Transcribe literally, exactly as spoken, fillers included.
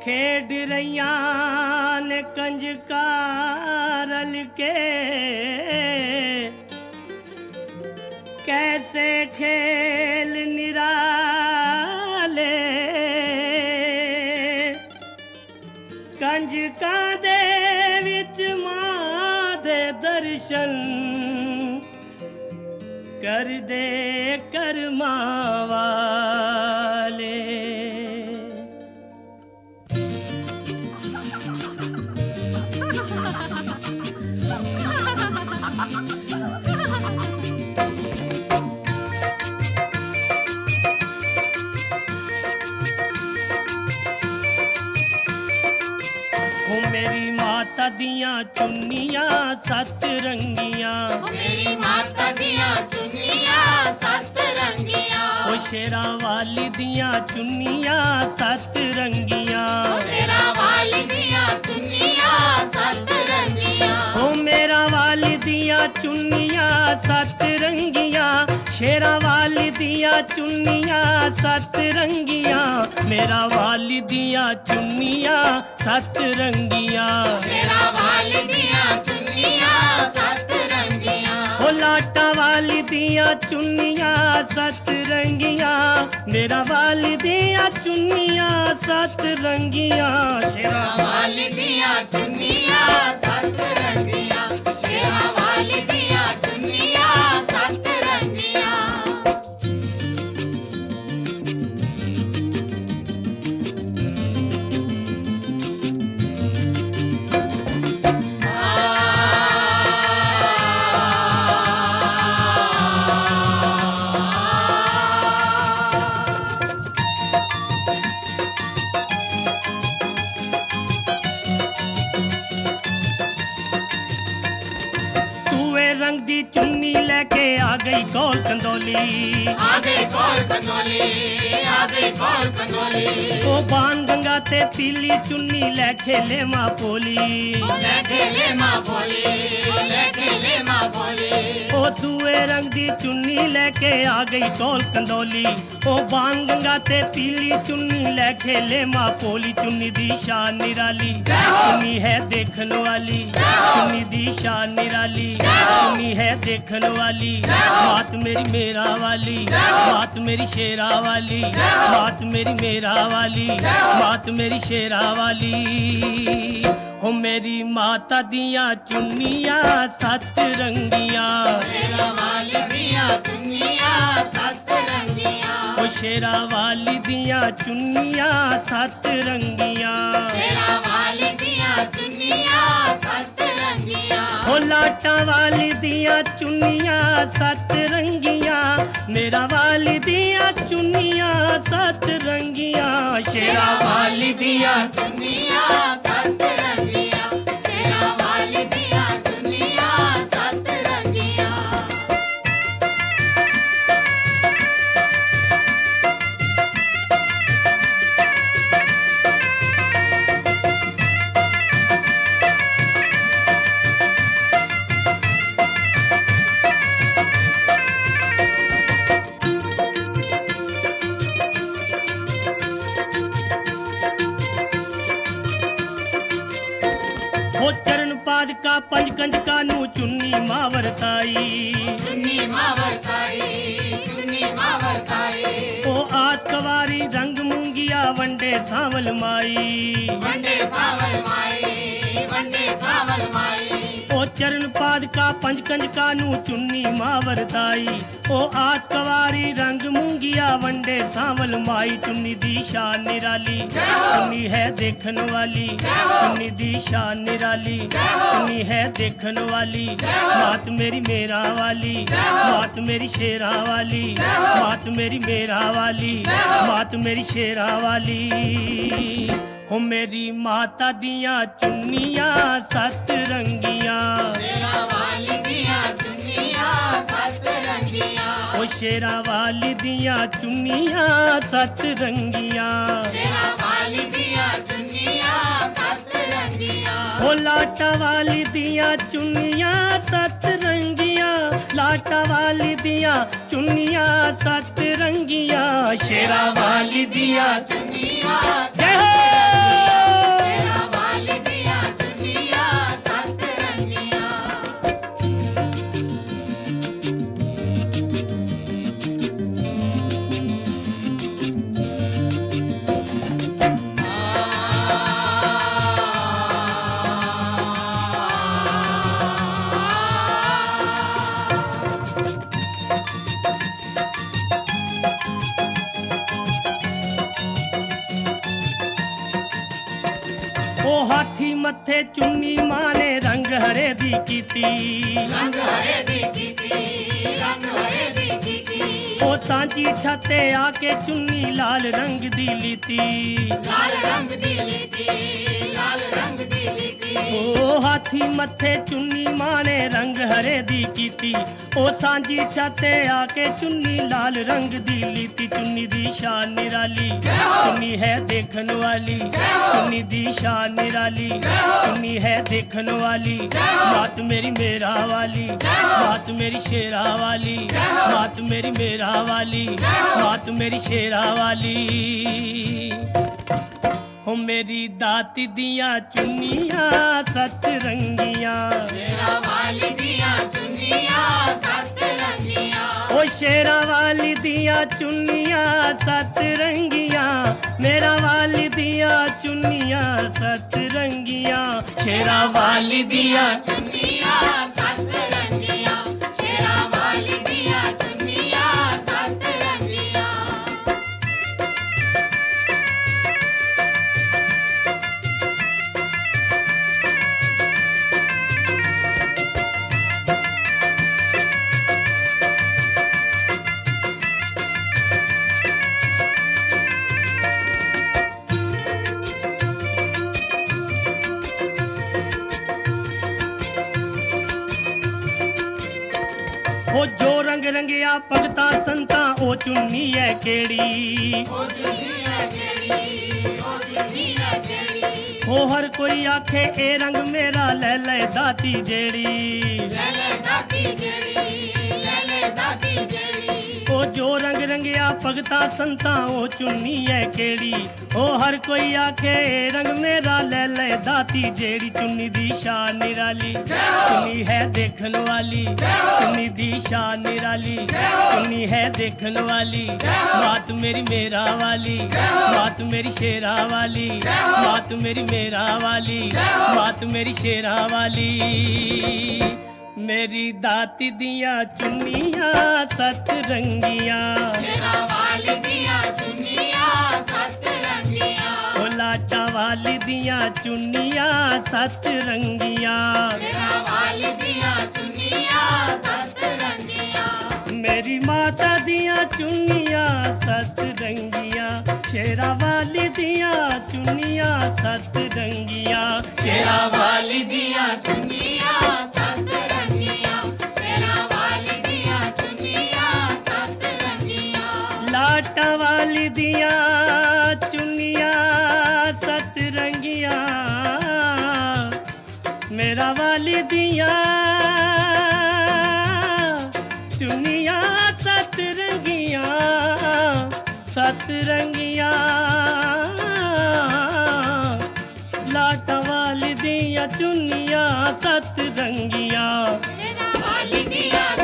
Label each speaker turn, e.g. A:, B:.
A: खेड रैया ने कंजकारल के कैसे खेल निराले कंजका दे विच मां दे दर्शन कर दे कर्मा वाले। मेरी माता दियां चुन्नियां सत रंगियां,
B: मेरी माता दियां चुन्नियां सत रंगियां,
A: ओ शेरा वाली दियां चुन्नियां सत रंगियां,
B: ओ शेरा वाली दियां चुन्नियां सत रंगियां,
A: ओ मेरा वाली दियां चुन्नियां सत रंगियां, शेरा वाली दियां चुन्नियां सत रंगियां, मेरा वाली दियां चुन्नियां सत रंगियां,
B: शेरा वाली दियां चुन्नियां सत रंगियां,
A: ओ लाटा वाली दियां चुन्नियां सत रंगियां, मेरा वाली दियां चुन्नियां सत रंगियां, शेरा
B: वाली दियां चुन्नियां सत रंगियां, शेरा वाली दियां चुन्नियां सत रंगियां।
A: रंग दी चुन्नी लेके आ गई कौल कंदोली,
B: आ गई कौल कंदोली, आ गई कौल कंदोली,
A: ओ बाण गंगा ते पीली चुन्नी ले खेले मां बोली,
B: ले खेले मां बोली, ले खेले मां बोली,
A: ओ दूए रंग दी चुन्नी लेके आ गई कौल कंदोली, ओ बाण गंगा ते पीली चुन्नी ले खेले मां बोली, चुन्नी दी शान निराली, चुन्नी है देखन वाली, चुन्नी दी शान निराली, चुन्नी है देखन वाली, बात मेरी मेरा वाली, बात मेरी शेरा वाली, बात मेरी मेरा वाली, बात मेरी शेरा वाली, हो मेरी माता दियां चुन्नियां सत रंगियां,
B: शेरा वाली दियां चुन्नियां सत रंगियां,
A: ओ शेरा वाली दियां चुन्नियां सत रंगियां,
B: शेरा वाली दियां चुन्नियां सत रंगियां,
A: ओ लाटा वाली दियां चुन्नियां सत रंगियां, मेरा वाली दियां चुन्नियां सत रंगियां, शेरा वाली दियां
B: चुन्नियां सत रंगियां, शेरा वाली दियां चुन्नियां सत रंगियां।
A: ओ चरण पादका पंज कंजका नू चुन्नी मावरताई,
B: चुन्नी मावरताई, चुन्नी मावरताई,
A: ओ आत कवारी रंग मूंगिया वंडे सावल माई,
B: वंडे सावल माई, वंडे सावल माई,
A: ओ चरण पादका पंज कंजका नू चुन्नी मावरताई, ओ आत कवारी रंग मूंगिया वंडे सावल माई, चुन्नी दी शान निराली, चुन्नी है देखन वाली, चुन्नी दी शान निराली, चुन्नी है देखन वाली, मात मेरी मेरा वाली, मात मेरी शेरा वाली, मात मेरी मेरा वाली, मात मेरी शेरा वाली, हो मेरी माता दियां चुन्नियां सत रंगियां,
B: शेरा वाली दियां चुन्नियां सत रंगियां,
A: ओ शेरा वाली दियां चुन्नियां सत रंगियां,
B: शेरा वाली दियां चुन्नियां सत रंगियां,
A: ओ लाटा वाली दियां चुन्नियां सत रंगियां, लाटा वाली दियां चुन्नियां सत रंगियां, शेरा वाली दियां
B: चुन्नियां
A: जय हो। हाथी मथे चुन्नी मां ने रंग हरे दी कीती
B: रंग हरे दी कीती रंग हरे दी कीती
A: ओ सांची छाते आके चुन्नी लाल रंग दी लीती
B: लाल रंग दी लीती लाल रंग दी लीती
A: ओ हाथी मथे चुन्नी मां ने रंग हरे दी कीती ओ सांची छाते आके चुन्नी लाल रंग दी लीती चुन्नी दी शान निराली चुन्नी है देखन वाली चुन्नी दी शान निराली चुन्नी है देखन वाली मात मेरी मेरा वाली मात मेरी शेरा वाली मात मेरी मेरा वाली मात मेरी शेरा वाली हो मेरी दाती दियां चुन्नियां सत रंगियां
B: मेरा वाली दिया चुनिया सत रंगिया
A: ओ शेरा वाली दियां चुन्नियां सत रंगियां मेरा वाली दियां चुन्नियां सत रंगियां शेरा वाली दियां
B: चुनिया सत रंगिया शेरा वाली दिया चुनिया सत रंगिया
A: ओ जो रंग रंगिया भगता संता ओ चुन्नी है केड़ी
B: ओ चुनिया केड़ी ओ चुनिया केड़ी
A: ओ हर कोई आखे ए रंग मेरा ले ले दाती जेड़ी
B: ले ले दाती जेड़ी ले ले दाती जेड़ी
A: ओ जो रंग रंगिया भगता संता ओ चुन्नी है केड़ी ओ हर कोई आखे ए रंग मेरा ले ले दाती जेड़ी चुन्नी दी शान निराली चुन्नी है देखन वाली चुन्नी दी शान निराली चुन्नी है देखन वाली मात मेरी मेरा वाली मात मेरी शेरा वाली मात मेरी मेरा वाली मात मेरी शेरा वाली मेरी दाती दियां चुन्नियां सत रंगियां
B: मेरा वाली दिया चुनिया सत रंगिया
A: ओ लाटा वाली दियां चुन्नियां सत रंगियां
B: मेरा वाली दिया चुनिया सत रंगिया
A: मेरी माता दियां चुन्नियां सत रंगियां शेरा वाली दियां चुन्नियां सत रंगियां शेरा वाली दियां
B: चुनिया सत रंगिया मेरा वाली दिया चुनिया सत रंगिया
A: लाटा वाली दियां चुन्नियां सत रंगियां मेरा वाली दियां चुन्नियां सत रंगियां सत रंगियां लाटा वाली दियां चुन्नियां सत रंगियां
B: मेरा वाली दिया